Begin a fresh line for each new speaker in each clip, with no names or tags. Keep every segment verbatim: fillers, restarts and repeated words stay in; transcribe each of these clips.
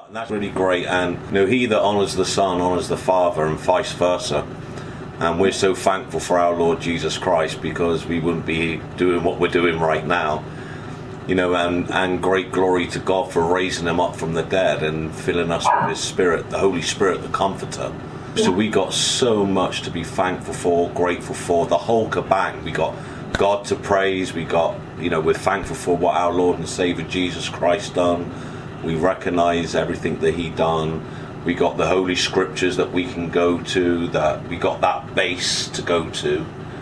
And that's really great. And you know, he that honours the Son honours the Father, and vice versa. And we're so thankful for our Lord Jesus Christ, because we wouldn't be doing what we're doing right now. You know, and, and great glory to God for raising him up from the dead and filling us with his Spirit, the Holy Spirit, the Comforter. So we got so much to be thankful for, grateful for, the whole kabang. We got God to praise, we got, you know, we're thankful for what our Lord and Saviour Jesus Christ done. We recognise everything that he done. We got the Holy Scriptures that we can go to, that we got that base to go to.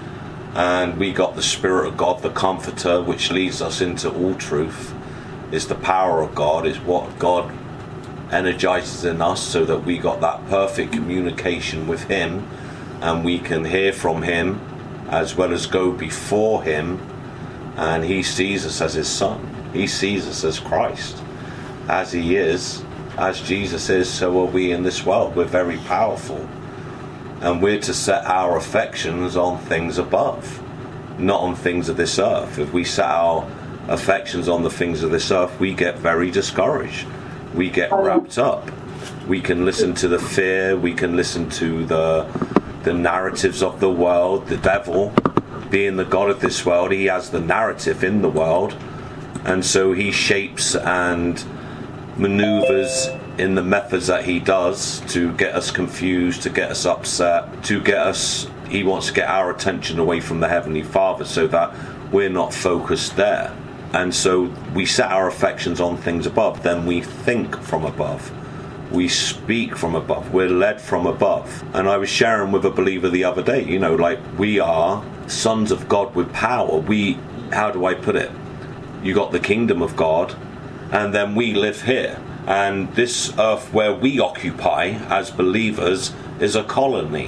And we got the Spirit of God, the Comforter, which leads us into all truth. It's the power of God, it's what God energizes in us, so that we got that perfect communication with him, and we can hear from him as well as go before him. And he sees us as his Son. He sees us as Christ. As he is, as Jesus is, so are we in this world. We're very powerful. And we're to set our affections on things above, not on things of this earth. If we set our affections on the things of this earth, we get very discouraged. We get wrapped up. We can listen to the fear. We can listen to the the narratives of the world. The devil, being the god of this world, he has the narrative in the world. And so he shapes and maneuvers in the methods that he does to get us confused, to get us upset, to get us, he wants to get our attention away from the Heavenly Father, so that we're not focused there. And so we set our affections on things above, then we think from above. We speak from above. We're led from above. And I was sharing with a believer the other day, you know, like, we are sons of God with power. We, how do I put it? You got the kingdom of God, and then we live here. And this earth where we occupy as believers is a colony.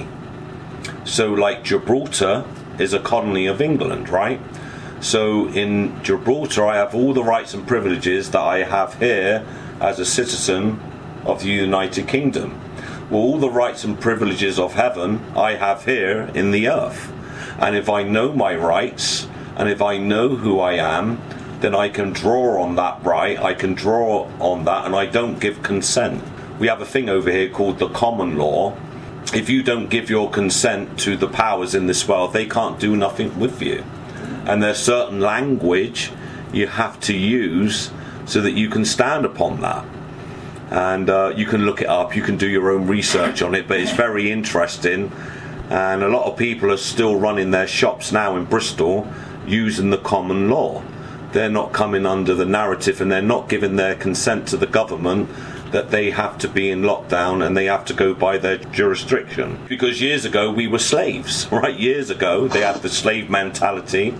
So like Gibraltar is a colony of England, right? So in Gibraltar I have all the rights and privileges that I have here as a citizen of the United Kingdom. Well, all the rights and privileges of heaven I have here in the earth. And if I know my rights, and if I know who I am, then I can draw on that right, I can draw on that, and I don't give consent. We have a thing over here called the common law. If you don't give your consent to the powers in this world, they can't do nothing with you. And there's certain language you have to use so that you can stand upon that. And uh, you can look it up, you can do your own research on it, but it's very interesting. And a lot of people are still running their shops now in Bristol using the common law. They're not coming under the narrative, and they're not giving their consent to the government that they have to be in lockdown and they have to go by their jurisdiction. Because years ago we were slaves, right? Years ago they had the slave mentality,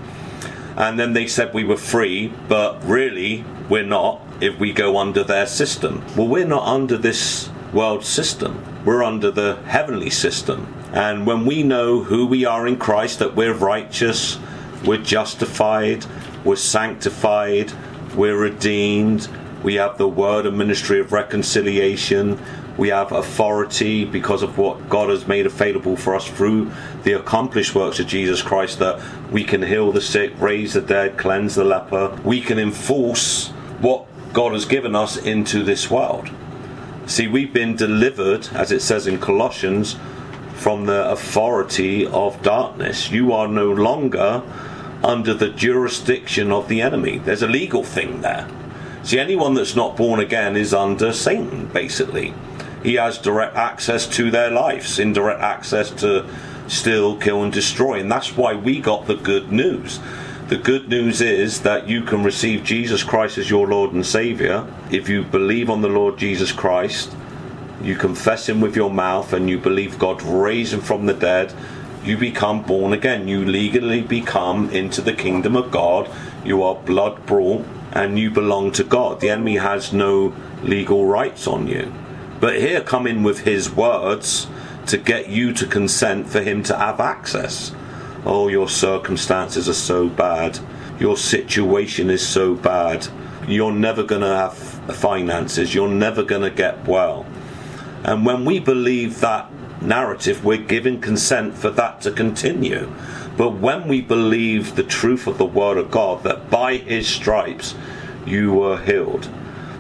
and then they said we were free, but really we're not if we go under their system. Well, we're not under this world system. We're under the heavenly system. And when we know who we are in Christ, that we're righteous, we're justified, we're sanctified, we're redeemed, we have the word and ministry of reconciliation, we have authority because of what God has made available for us through the accomplished works of Jesus Christ, that we can heal the sick, raise the dead, cleanse the leper. We can enforce what God has given us into this world. See, we've been delivered, as it says in Colossians, from the authority of darkness. You are no longer under the jurisdiction of the enemy. There's a legal thing there. See, anyone that's not born again is under Satan, basically. He has direct access to their lives, indirect access to steal, kill and destroy. And that's why we got the good news. The good news is that you can receive Jesus Christ as your Lord and Saviour. If you believe on the Lord Jesus Christ, you confess him with your mouth, and you believe God raised him from the dead, you become born again. You legally become into the kingdom of God. You are blood brought, and you belong to God. The enemy has no legal rights on you. But here come in with his words to get you to consent for him to have access. Oh, your circumstances are so bad. Your situation is so bad. You're never going to have finances. You're never going to get well. And when we believe that narrative, we're giving consent for that to continue. But when we believe the truth of the word of God, that by his stripes you were healed,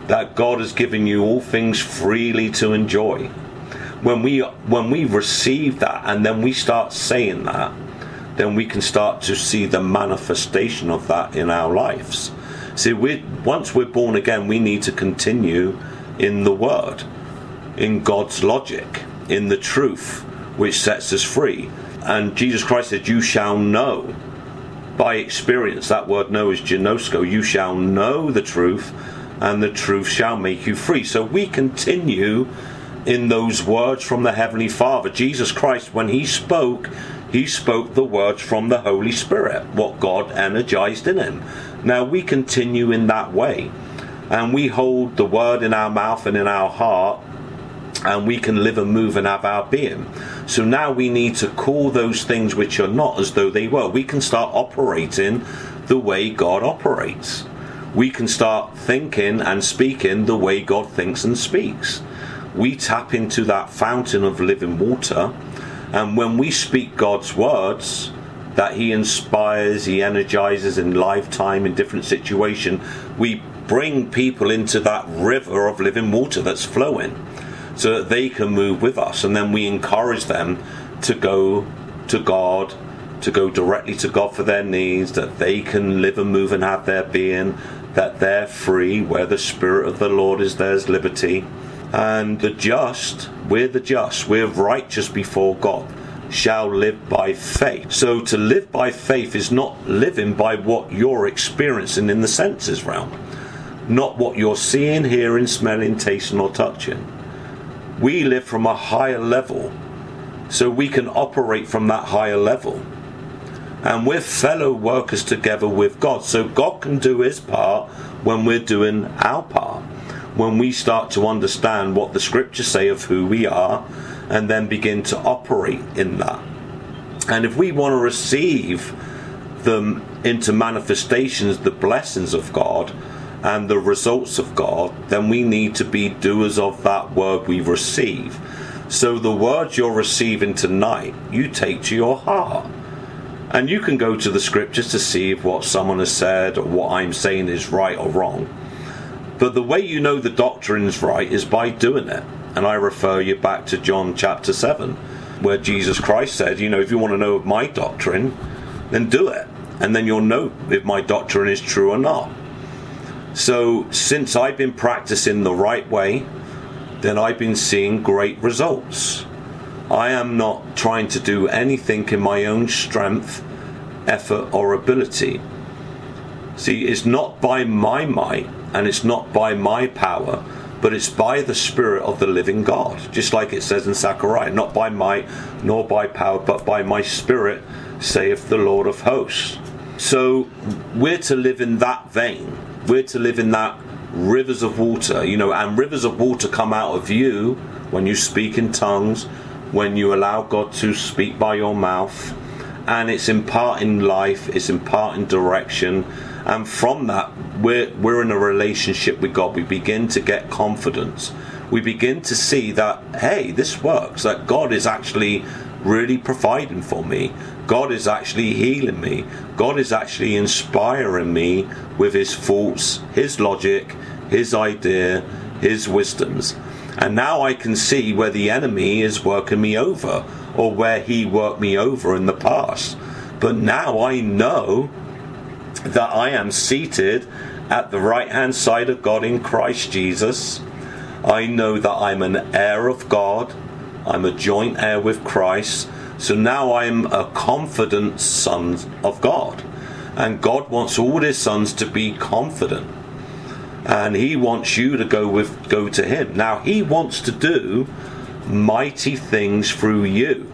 that God has given you all things freely to enjoy. When we when we receive that and then we start saying that, then we can start to see the manifestation of that in our lives. See, we once we're born again, we need to continue in the Word, in God's logic, in the truth, which sets us free. And Jesus Christ said, you shall know by experience. That word know is ginosko. You shall know the truth, and the truth shall make you free. So we continue in those words from the Heavenly Father. Jesus Christ, when he spoke, he spoke the words from the Holy Spirit, what God energized in him. Now we continue in that way, and we hold the word in our mouth and in our heart, and we can live and move and have our being. So now we need to call those things which are not as though they were. We can start operating the way God operates. We can start thinking and speaking the way God thinks and speaks. We tap into that fountain of living water, and when we speak God's words that he inspires, he energizes in lifetime, in different situations, we bring people into that river of living water that's flowing, so that they can move with us. And then we encourage them to go to God, to go directly to God for their needs, that they can live and move and have their being, that they're free. Where the Spirit of the Lord is, there's liberty. And the just, we're the just, we're righteous before God, shall live by faith. So to live by faith is not living by what you're experiencing in the senses realm, not what you're seeing, hearing, smelling, tasting or touching. We live from a higher level, so we can operate from that higher level. And we're fellow workers together with God, so God can do his part when we're doing our part. When we start to understand what the scriptures say of who we are, and then begin to operate in that. And if we want to receive them into manifestations, the blessings of God and the results of God, then we need to be doers of that word we receive. So the words you're receiving tonight, you take to your heart. And you can go to the scriptures to see if what someone has said or what I'm saying is right or wrong. But the way you know the doctrine's right is by doing it. And I refer you back to John chapter seven, where Jesus Christ said, you know, if you want to know my doctrine, then do it. And then you'll know if my doctrine is true or not. So since I've been practicing the right way, then I've been seeing great results. I am not trying to do anything in my own strength, effort or ability. See, it's not by my might and it's not by my power, but it's by the Spirit of the living God. Just like it says in Zechariah, not by might nor by power, but by my Spirit, saith the Lord of hosts. So we're to live in that vein. We're to live in that rivers of water, you know, and rivers of water come out of you when you speak in tongues, when you allow God to speak by your mouth, and it's imparting life, it's imparting direction, and from that we're, we're in a relationship with God. We begin to get confidence. We begin to see that, hey, this works, that God is actually really providing for me. God is actually healing me. God is actually inspiring me with his thoughts, his logic, his idea, his wisdoms. And now I can see where the enemy is working me over, or where he worked me over in the past. But now I know that I am seated at the right hand side of God in Christ Jesus. I know that I'm an heir of God. I'm a joint heir with Christ. So now I'm a confident son of God. And God wants all his sons to be confident. And he wants you to go with go to him. Now he wants to do mighty things through you.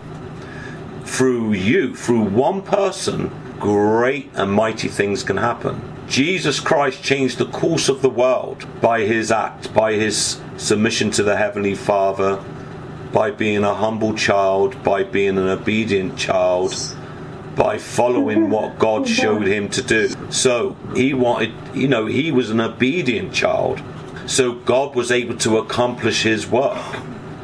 Through you, through one person, great and mighty things can happen. Jesus Christ changed the course of the world by his act, by his submission to the Heavenly Father, by being a humble child, by being an obedient child, by following what God showed him to do. So he wanted, you know, he was an obedient child. So God was able to accomplish his work.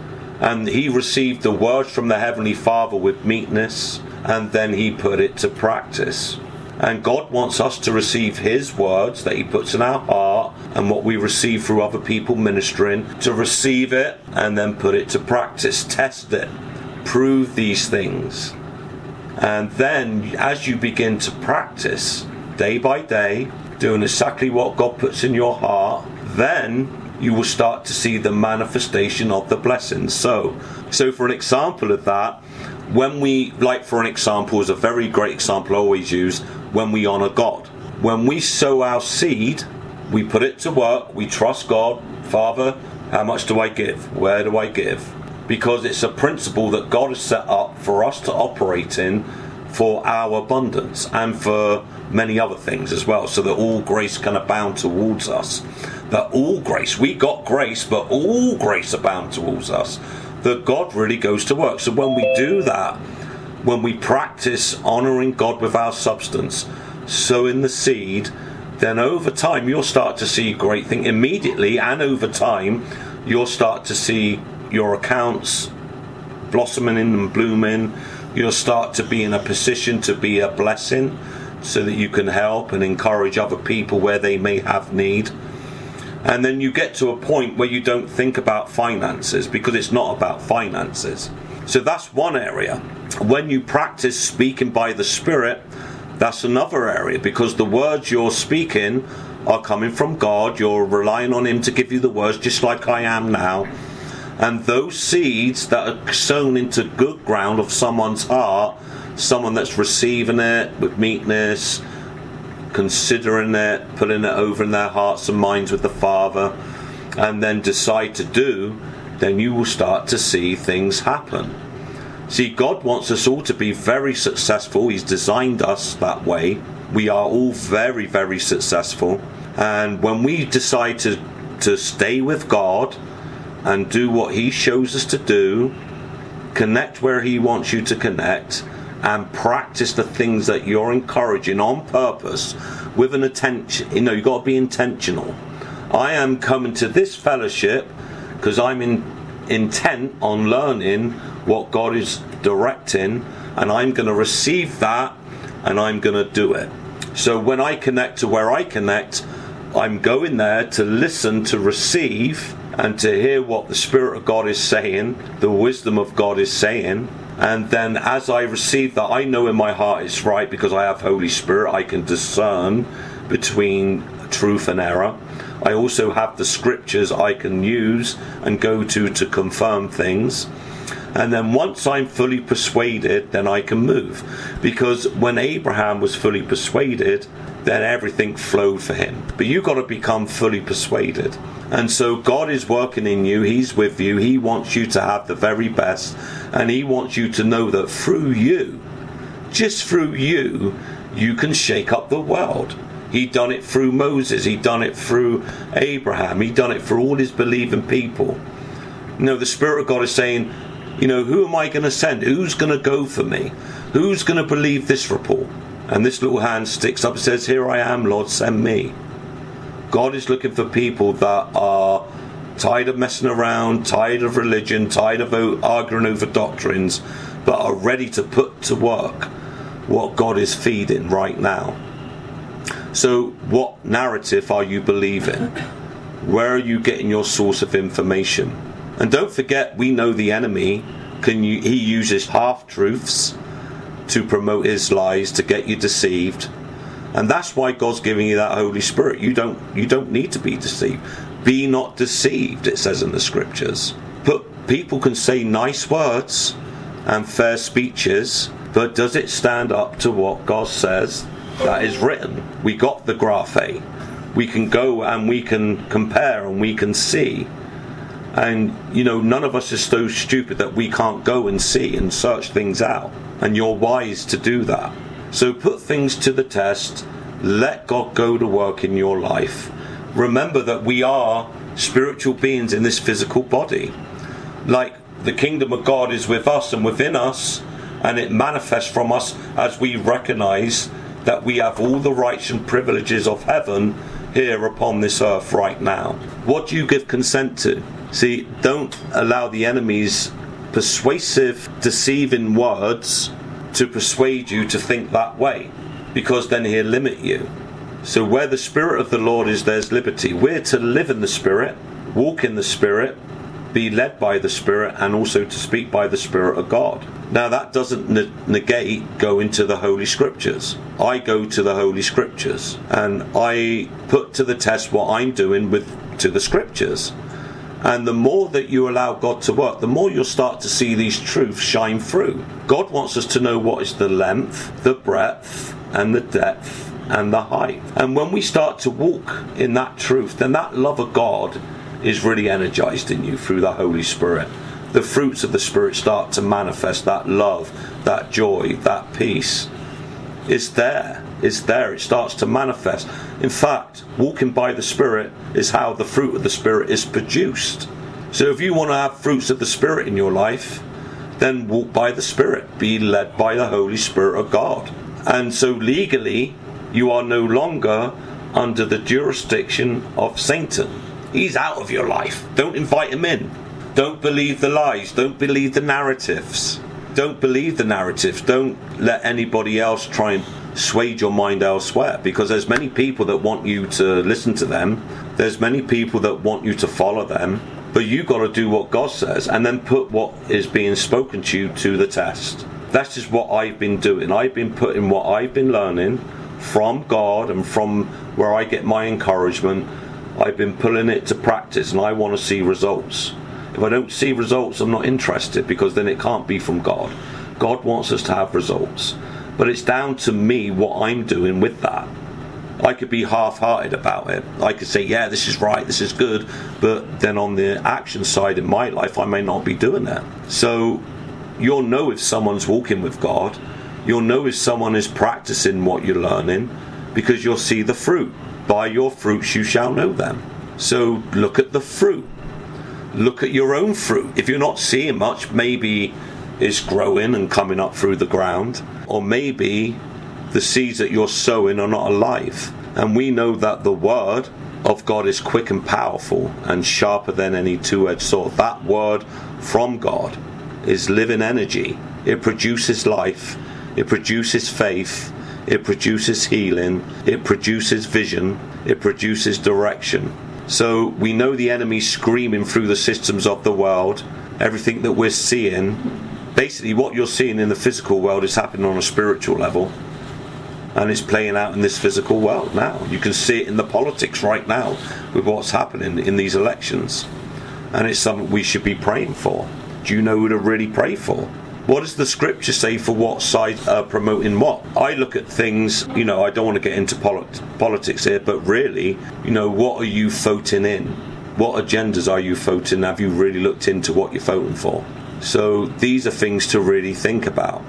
And he received the words from the Heavenly Father with meekness, and then he put it to practice. And God wants us to receive his words that he puts in our heart and what we receive through other people ministering, to receive it and then put it to practice, test it, prove these things. And then as you begin to practice day by day, doing exactly what God puts in your heart, then you will start to see the manifestation of the blessings. So, so for an example of that, when we, like for an example, is a very great example I always use, when we honour God. When we sow our seed, we put it to work, we trust God. Father, how much do I give? Where do I give? Because it's a principle that God has set up for us to operate in for our abundance and for many other things as well, so that all grace can abound towards us. That all grace, we got grace, but all grace abound towards us. That God really goes to work. So when we do that, when we practice honouring God with our substance, sowing the seed, then over time you'll start to see great things. Immediately and over time, you'll start to see your accounts blossoming and blooming. You'll start to be in a position to be a blessing, so that you can help and encourage other people where they may have need. And then you get to a point where you don't think about finances, because it's not about finances. So that's one area. When you practice speaking by the Spirit, that's another area, because the words you're speaking are coming from God. You're relying on Him to give you the words, just like I am now. And those seeds that are sown into good ground of someone's heart, someone that's receiving it with meekness, considering it, putting it over in their hearts and minds with the Father, and then decide to do, then you will start to see things happen. See, God wants us all to be very successful. He's designed us that way. We are all very, very successful. And when we decide to, to stay with God and do what He shows us to do, connect where He wants you to connect, and practice the things that you're encouraging on purpose with an attention. You know, you've got to be intentional. I am coming to this fellowship because I'm in, intent on learning what God is directing, and I'm going to receive that and I'm going to do it. So when I connect to where I connect, I'm going there to listen, to receive, and to hear what the Spirit of God is saying, the wisdom of God is saying. And then as I receive that, I know in my heart it's right, because I have Holy Spirit. I can discern between truth and error. I also have the scriptures I can use and go to to confirm things. And then once I'm fully persuaded, then I can move. Because when Abraham was fully persuaded, then everything flowed for him. But you've got to become fully persuaded. And so God is working in you. He's with you. He wants you to have the very best. And He wants you to know that through you, just through you, you can shake up the world. He done it through Moses. He done it through Abraham. He done it for all His believing people. You know, the Spirit of God is saying, you know, who am I going to send? Who's going to go for me? Who's going to believe this report? And this little hand sticks up and says, here I am, Lord, send me. God is looking for people that are tired of messing around, tired of religion, tired of arguing over doctrines, but are ready to put to work what God is feeding right now. So what narrative are you believing? Where are you getting your source of information? And don't forget, we know the enemy, can you, he uses half-truths to promote his lies, to get you deceived. And that's why God's giving you that Holy Spirit. You don't, you don't need to be deceived. Be not deceived, it says in the scriptures. But people can say nice words and fair speeches, but does it stand up to what God says that is written? We got the graphe. We can go and we can compare and we can see. And, you know, none of us is so stupid that we can't go and see and search things out. And you're wise to do that. So put things to the test. Let God go to work in your life. Remember that we are spiritual beings in this physical body. Like the kingdom of God is with us and within us, and it manifests from us as we recognize that we have all the rights and privileges of heaven here upon this earth right now. What do you give consent to? See, don't allow the enemy's persuasive, deceiving words to persuade you to think that way, because then he'll limit you. So where the Spirit of the Lord is, there's liberty. We're to live in the Spirit, walk in the Spirit, be led by the Spirit, and also to speak by the Spirit of God. Now that doesn't ne- negate going to the Holy Scriptures. I go to the Holy Scriptures and I put to the test what I'm doing with to the Scriptures. And the more that you allow God to work, the more you'll start to see these truths shine through. God wants us to know what is the length, the breadth, and the depth, and the height. And when we start to walk in that truth, then that love of God is really energized in you through the Holy Spirit. The fruits of the Spirit start to manifest. That love, that joy, that peace. It's there. It's there. It starts to manifest. In fact, walking by the Spirit is how the fruit of the Spirit is produced. So if you want to have fruits of the Spirit in your life, then walk by the Spirit. Be led by the Holy Spirit of God. And so legally, you are no longer under the jurisdiction of Satan. He's out of your life. Don't invite him in. Don't believe the lies. Don't believe the narratives. Don't believe the narratives. Don't let anybody else try and sway your mind elsewhere, because there's many people that want you to listen to them. There's many people that want you to follow them. But you got to do what God says and then put what is being spoken to you to the test. That's just what I've been doing. I've been putting what I've been learning from God and from where I get my encouragement. I've been pulling it to practice, and I want to see results. If I don't see results, I'm not interested, because then it can't be from God. God wants us to have results. But it's down to me what I'm doing with that. I could be half-hearted about it. I could say, yeah, this is right, this is good, but then on the action side in my life, I may not be doing that. So you'll know if someone's walking with God. You'll know if someone is practicing what you're learning, because you'll see the fruit. By your fruits you shall know them. So look at the fruit. Look at your own fruit. If you're not seeing much, maybe it's growing and coming up through the ground, or maybe the seeds that you're sowing are not alive. And we know that the word of God is quick and powerful and sharper than any two-edged sword. That word from God is living energy. It produces life. It produces faith. It produces healing. It produces vision. It produces direction. So we know the enemy's screaming through the systems of the world. Everything that we're seeing, basically what you're seeing in the physical world is happening on a spiritual level. And it's playing out in this physical world now. You can see it in the politics right now with what's happening in these elections. And it's something we should be praying for. Do you know who to really pray for? What does the scripture say for what side are promoting what? I look at things, you know, I don't want to get into polit- politics here, but really, you know, what are you voting in? What agendas are you voting? Have you really looked into what you're voting for? So these are things to really think about.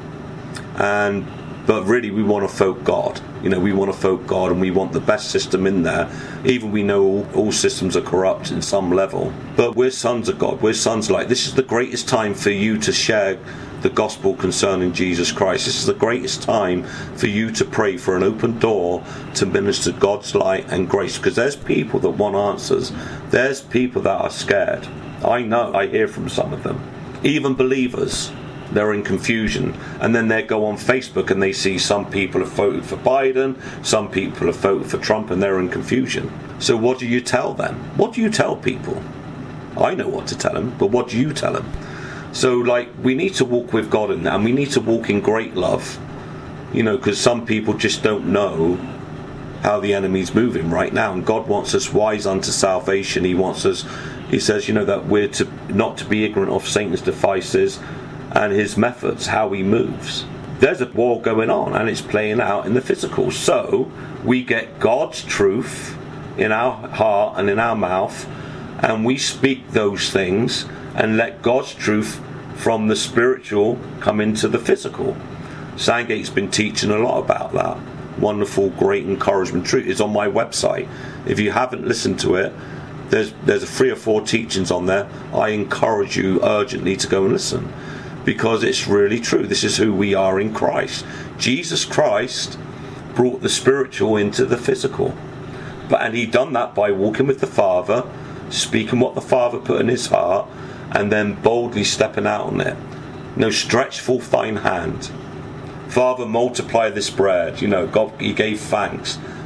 And but really we want to vote God. You know, we want to vote God, and we want the best system in there. Even we know all, all systems are corrupt in some level. But we're sons of God. We're sons of light. This is the greatest time for you to share the gospel concerning Jesus Christ. This is the greatest time for you to pray for an open door to minister God's light and grace. Because there's people that want answers. There's people that are scared. I know. I hear from some of them. Even believers. They're in confusion, and then they go on Facebook and they see some people have voted for Biden, some people have voted for Trump, and they're in confusion. So what do you tell them? What do you tell people? I know what to tell them, but what do you tell them? So like, we need to walk with God in that, and we need to walk in great love, you know, because some people just don't know how the enemy's moving right now, and God wants us wise unto salvation. He wants us, he says, you know, that we're to not to be ignorant of Satan's devices and his methods, how he moves. There's a war going on, and it's playing out in the physical. So we get God's truth in our heart and in our mouth, and we speak those things and let God's truth from the spiritual come into the physical. Sandgate's been teaching a lot about that. Wonderful, great encouragement truth. It's on my website. If you haven't listened to it, there's there's three or four teachings on there. I encourage you urgently to go and listen, because it's really true. This is who we are in Christ. Jesus Christ brought the spiritual into the physical, but and he done that by walking with the Father, speaking what the Father put in his heart, and then boldly stepping out on it. No, stretch forth thine hand. Father, multiply this bread. You know, God, he gave thanks.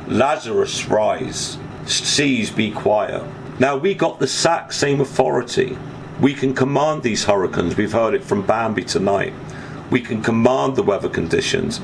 Lazarus, rise. Seas, be quiet. Now, we got the exact same authority. We can command these hurricanes. We've heard it from Bambi tonight. We can command the weather conditions.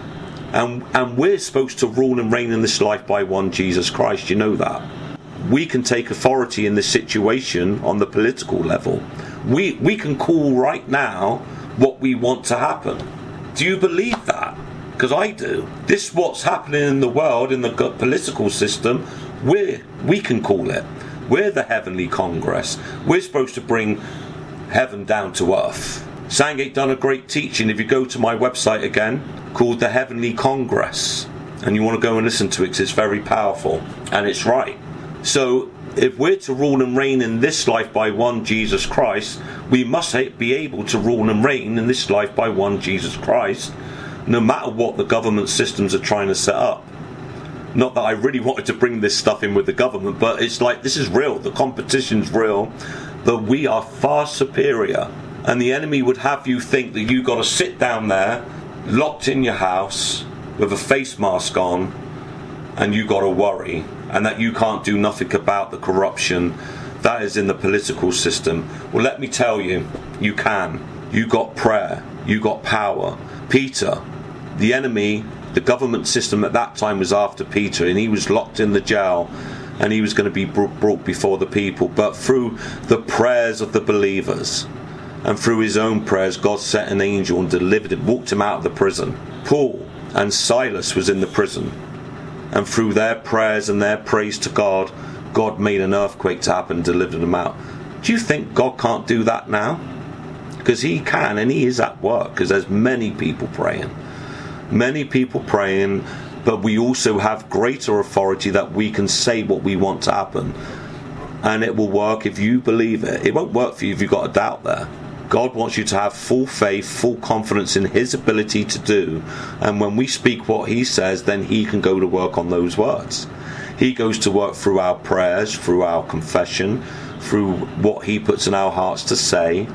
And, and we're supposed to rule and reign in this life by one Jesus Christ. You know that. We can take authority in this situation on the political level. We, we can call right now what we want to happen. Do you believe that? Because I do. This is what's happening in the world, in the political system. We're, we can call it. We're the Heavenly Congress. We're supposed to bring heaven down to earth. Sandgate done a great teaching, if you go to my website again, called the Heavenly Congress. And you want to go and listen to it because it's very powerful. And it's right. So, if we're to rule and reign in this life by one Jesus Christ, we must be able to rule and reign in this life by one Jesus Christ, no matter what the government systems are trying to set up. Not that I really wanted to bring this stuff in with the government, but it's like, this is real. The competition's real. That we are far superior. And the enemy would have you think that you got to sit down there, locked in your house, with a face mask on, and you got to worry, and that you can't do nothing about the corruption that is in the political system. Well, let me tell you, you can. You got prayer. You got power. Peter, the enemy, the government system at that time was after Peter, and he was locked in the jail, and he was going to be brought before the people. But through the prayers of the believers, and through his own prayers, God sent an angel and delivered him, walked him out of the prison. Paul and Silas was in the prison, and through their prayers and their praise to God, God made an earthquake to happen and delivered them out. Do you think God can't do that now? Because he can, and he is at work, because there's many people praying. Many people praying, but we also have greater authority that we can say what we want to happen. And it will work if you believe it. It won't work for you if you've got a doubt there. God wants you to have full faith, full confidence in his ability to do. And when we speak what he says, then he can go to work on those words. He goes to work through our prayers, through our confession, through what he puts in our hearts to say,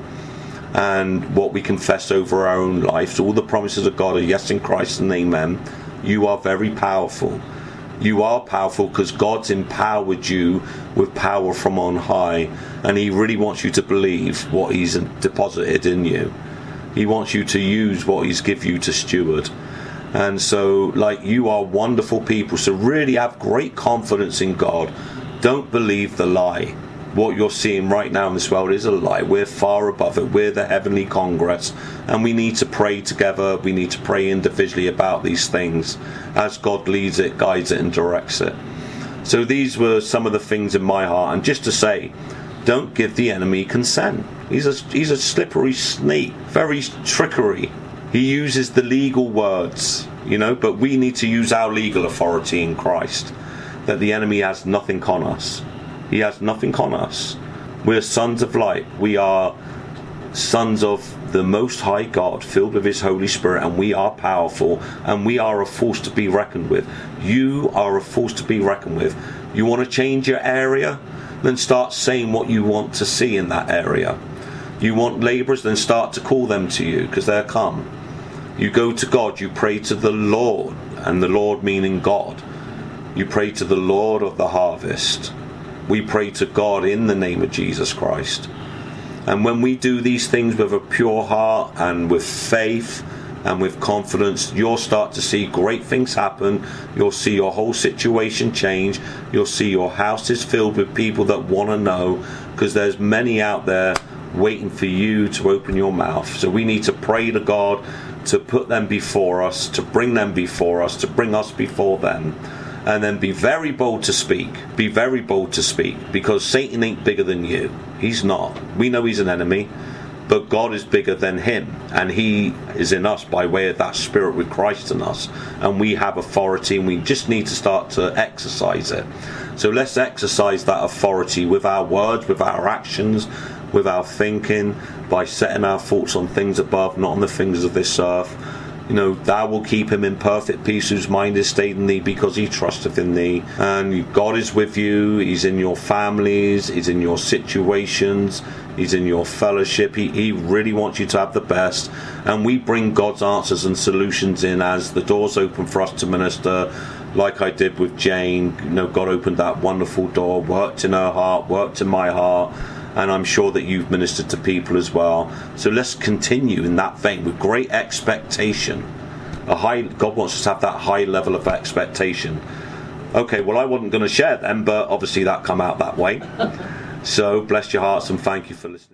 and what we confess over our own lives. All the promises of God are yes in Christ and amen. You are very powerful. You are powerful because God's empowered you with power from on high, and he really wants you to believe what he's deposited in you. He wants you to use what he's given you to steward. And so, like, you are wonderful people, so really have great confidence in God. Don't believe the lie. What you're seeing right now in this world is a lie. We're far above it. We're the Heavenly Congress, and we need to pray together. We need to pray individually about these things as God leads it, guides it, and directs it. So these were some of the things in my heart. And just to say, don't give the enemy consent. He's a, he's a slippery snake, very trickery. He uses the legal words, you know, but we need to use our legal authority in Christ, that the enemy has nothing on us. He has nothing on us. We're sons of light. We are sons of the Most High God, filled with his Holy Spirit, and we are powerful, and we are a force to be reckoned with. You are a force to be reckoned with. You want to change your area? Then start saying what you want to see in that area. You want labourers? Then start to call them to you, because they'll come. You go to God, you pray to the Lord, and the Lord meaning God. You pray to the Lord of the harvest. We pray to God in the name of Jesus Christ. And when we do these things with a pure heart and with faith and with confidence, you'll start to see great things happen. You'll see your whole situation change. You'll see your houses filled with people that want to know, because there's many out there waiting for you to open your mouth. So we need to pray to God to put them before us, to bring them before us, to bring us before them. And then be very bold to speak. Be very bold to speak. Because Satan ain't bigger than you. He's not. We know he's an enemy. But God is bigger than him. And he is in us by way of that spirit with Christ in us. And we have authority, and we just need to start to exercise it. So let's exercise that authority with our words, with our actions, with our thinking, by setting our thoughts on things above, not on the things of this earth. You know, thou will keep him in perfect peace whose mind is stayed in thee, because he trusteth in thee. And God is with you. He's in your families. He's in your situations. He's in your fellowship. He, he really wants you to have the best. And we bring God's answers and solutions in as the doors open for us to minister. like I did with Jane. You know, God opened that wonderful door, worked in her heart, worked in my heart, and I'm sure that you've ministered to people as well. So let's continue in that vein with great expectation. A high, God wants us to have that high level of expectation. Okay, well, I wasn't going to share them, but obviously that come out that way. So bless your hearts and thank you for listening.